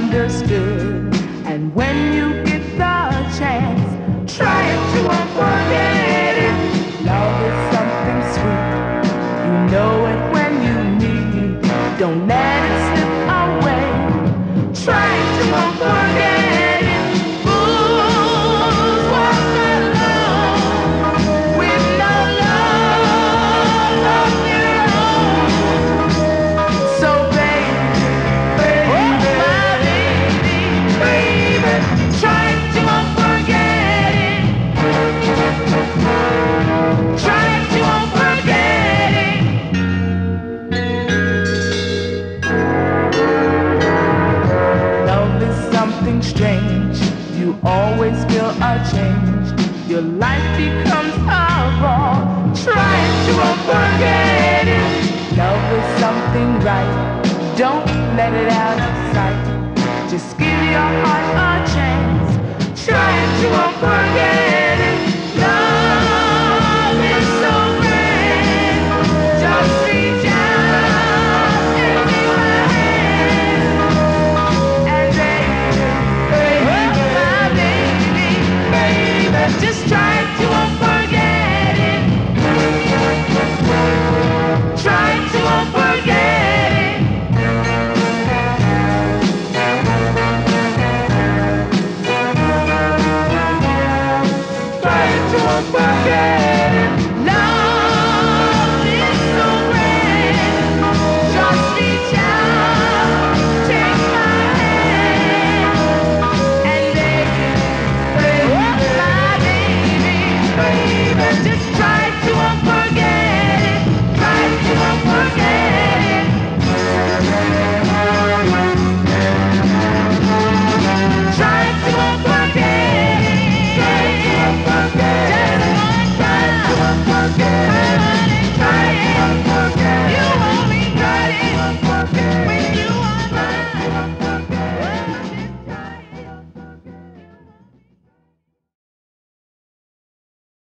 misunderstood. And when you get the chance, try it to forget it. Love is something sweet. You know it when you need it. Don't let it slip away. Try it to forget it. Fools walk alone with no love of their own. So baby, oh my baby, baby, try to forget it. Try to forget it. Love is something strange. You always feel a change. Your life becomes a ball. Try to forget it. Love is something right. Don't let it out of sight.